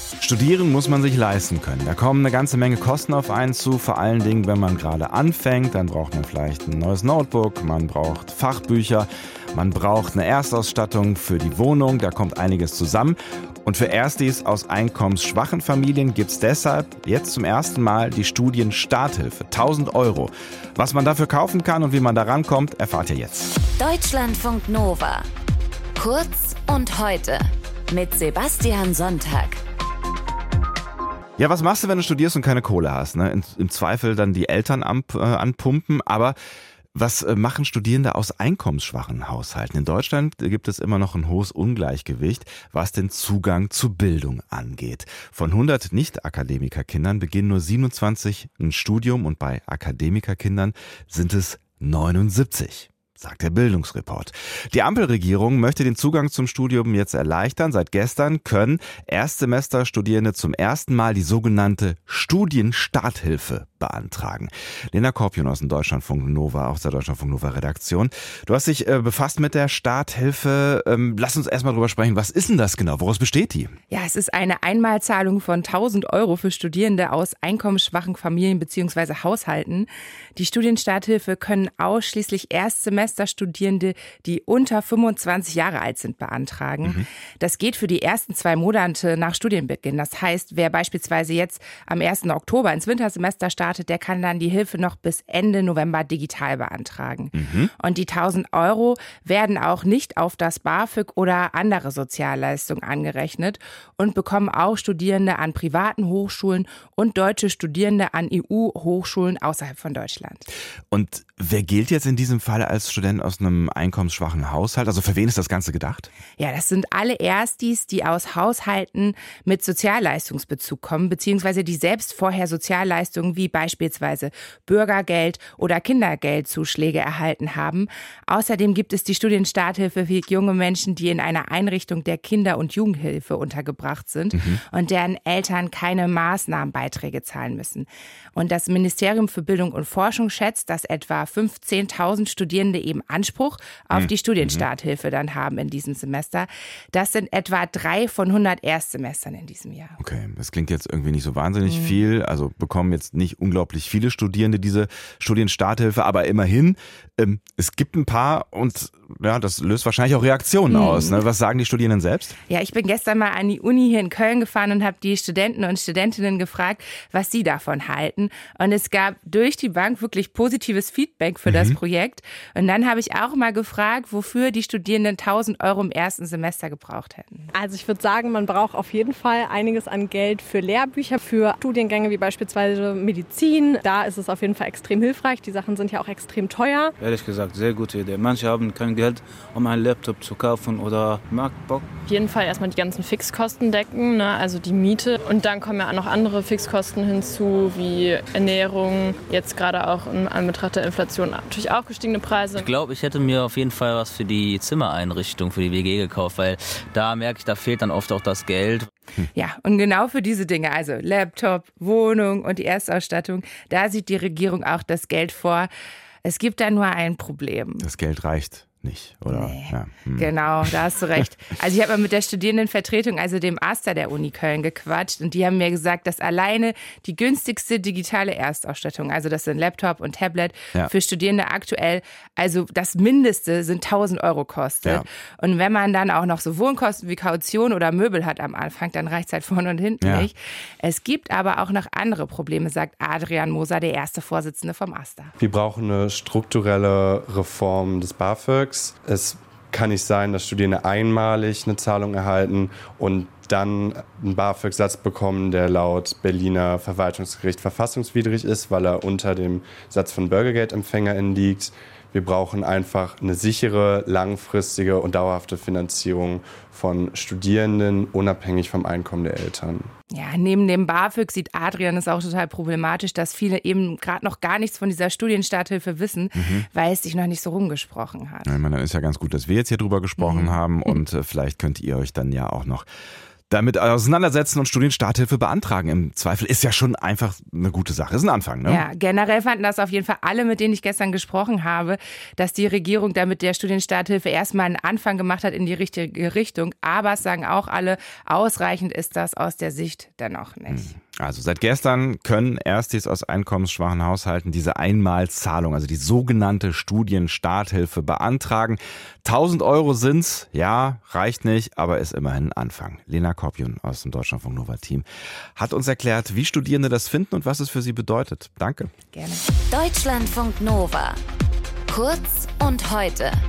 Studieren muss man sich leisten können. Da kommen eine ganze Menge Kosten auf einen zu. Vor allen Dingen, wenn man gerade anfängt, dann braucht man vielleicht ein neues Notebook, man braucht Fachbücher, man braucht eine Erstausstattung für die Wohnung. Da kommt einiges zusammen. Und für Erstis aus einkommensschwachen Familien gibt es deshalb jetzt zum ersten Mal die Studienstarthilfe. 1.000 €. Was man dafür kaufen kann und wie man da rankommt, erfahrt ihr jetzt. Deutschlandfunk Nova. Kurz und heute mit Sebastian Sonntag. Ja, was machst du, wenn du studierst und keine Kohle hast? Ne? Im Zweifel dann die Eltern anpumpen. Aber was machen Studierende aus einkommensschwachen Haushalten? In Deutschland gibt es immer noch ein hohes Ungleichgewicht, was den Zugang zu Bildung angeht. Von 100 Nicht-Akademikerkindern beginnen nur 27 ein Studium und bei Akademikerkindern sind es 79. Sagt der Bildungsreport. Die Ampelregierung möchte den Zugang zum Studium jetzt erleichtern. Seit gestern können Erstsemesterstudierende zum ersten Mal die sogenannte Studienstarthilfe beantragen. Lena Korpion aus dem Deutschlandfunk Nova, aus der Deutschlandfunk Nova Redaktion. Du hast dich befasst mit der Starthilfe. Lass uns erstmal drüber sprechen. Was ist denn das genau? Woraus besteht die? Ja, es ist eine Einmalzahlung von 1.000 € für Studierende aus einkommensschwachen Familien bzw. Haushalten. Die Studienstarthilfe können ausschließlich Erstsemesterstudierende, die unter 25 Jahre alt sind, beantragen. Das geht für die ersten 2 Monate nach Studienbeginn. Das heißt, wer beispielsweise jetzt am 1. Oktober ins Wintersemester startet, der kann dann die Hilfe noch bis Ende November digital beantragen. Und die 1.000 € werden auch nicht auf das BAföG oder andere Sozialleistungen angerechnet und bekommen auch Studierende an privaten Hochschulen und deutsche Studierende an EU-Hochschulen außerhalb von Deutschland. Und wer gilt jetzt in diesem Fall als Student aus einem einkommensschwachen Haushalt? Also für wen ist das Ganze gedacht? Ja, das sind alle Erstis, die aus Haushalten mit Sozialleistungsbezug kommen, beziehungsweise die selbst vorher Sozialleistungen wie beispielsweise Bürgergeld oder Kindergeldzuschläge erhalten haben. Außerdem gibt es die Studienstarthilfe für junge Menschen, die in einer Einrichtung der Kinder- und Jugendhilfe untergebracht sind und deren Eltern keine Maßnahmenbeiträge zahlen müssen. Und das Ministerium für Bildung und Forschung schätzt, dass etwa 15.000 Studierende eben Anspruch auf die Studienstarthilfe dann haben in diesem Semester. Das sind etwa 3 von 100 Erstsemestern in diesem Jahr. Okay, das klingt jetzt irgendwie nicht so wahnsinnig viel. Also bekommen jetzt nicht unglaublich viele Studierende diese Studienstarthilfe, aber immerhin, es gibt ein paar und ja, das löst wahrscheinlich auch Reaktionen aus. Ne? Was sagen die Studierenden selbst? Ja, ich bin gestern mal an die Uni hier in Köln gefahren und habe die Studenten und Studentinnen gefragt, was sie davon halten. Und es gab durch die Bank wirklich positives Feedback für das Projekt. Und dann habe ich auch mal gefragt, wofür die Studierenden 1.000 € im ersten Semester gebraucht hätten. Also ich würde sagen, man braucht auf jeden Fall einiges an Geld für Lehrbücher, für Studiengänge wie beispielsweise Medizin. Da ist es auf jeden Fall extrem hilfreich. Die Sachen sind ja auch extrem teuer. Ehrlich gesagt, sehr gute Idee. Manche haben kein Geld, um einen Laptop zu kaufen oder MacBook. Auf jeden Fall erstmal die ganzen Fixkosten decken, ne? Also die Miete. Und dann kommen ja auch noch andere Fixkosten hinzu, wie Ernährung. Jetzt gerade auch in Anbetracht der Inflation natürlich auch gestiegene Preise. Ich glaube, ich hätte mir auf jeden Fall was für die Zimmereinrichtung, für die WG gekauft, weil da merke ich, da fehlt dann oft auch das Geld. Ja, und genau für diese Dinge, also Laptop, Wohnung und die Erstausstattung, da sieht die Regierung auch das Geld vor. Es gibt da nur ein Problem. Das Geld reicht nicht, oder? Nee. Ja. Genau, da hast du recht. Also ich habe mal mit der Studierendenvertretung, also dem AStA der Uni Köln, gequatscht und die haben mir gesagt, dass alleine die günstigste digitale Erstausstattung, also das sind Laptop und Tablet, für Studierende aktuell, also das Mindeste sind 1.000 € kostet. Ja. Und wenn man dann auch noch so Wohnkosten wie Kaution oder Möbel hat am Anfang, dann reicht es halt vorne und hinten nicht. Es gibt aber auch noch andere Probleme, sagt Adrian Moser, der erste Vorsitzende vom AStA. Wir brauchen eine strukturelle Reform des BAföG. Es kann nicht sein, dass Studierende einmalig eine Zahlung erhalten und dann einen BAföG-Satz bekommen, der laut Berliner Verwaltungsgericht verfassungswidrig ist, weil er unter dem Satz von BürgergeldempfängerInnen liegt. Wir brauchen einfach eine sichere, langfristige und dauerhafte Finanzierung von Studierenden, unabhängig vom Einkommen der Eltern. Ja, neben dem BAföG sieht Adrian es auch total problematisch, dass viele eben gerade noch gar nichts von dieser Studienstarthilfe wissen, weil es sich noch nicht so rumgesprochen hat. Ja, ich meine, dann ist ja ganz gut, dass wir jetzt hier drüber gesprochen haben und vielleicht könnt ihr euch dann ja auch noch damit auseinandersetzen und Studienstarthilfe beantragen im Zweifel ist ja schon einfach eine gute Sache. Ist ein Anfang, ne? Ja, generell fanden das auf jeden Fall alle, mit denen ich gestern gesprochen habe, dass die Regierung damit der Studienstarthilfe erstmal einen Anfang gemacht hat in die richtige Richtung. Aber es sagen auch alle, ausreichend ist das aus der Sicht dennoch nicht. Also seit gestern können Erstis aus einkommensschwachen Haushalten diese Einmalzahlung, also die sogenannte Studienstarthilfe beantragen. 1.000 Euro sind's, ja, reicht nicht, aber ist immerhin ein Anfang. Lena Korpion aus dem Deutschlandfunk Nova Team hat uns erklärt, wie Studierende das finden und was es für sie bedeutet. Danke. Gerne. Deutschlandfunk Nova. Kurz und heute.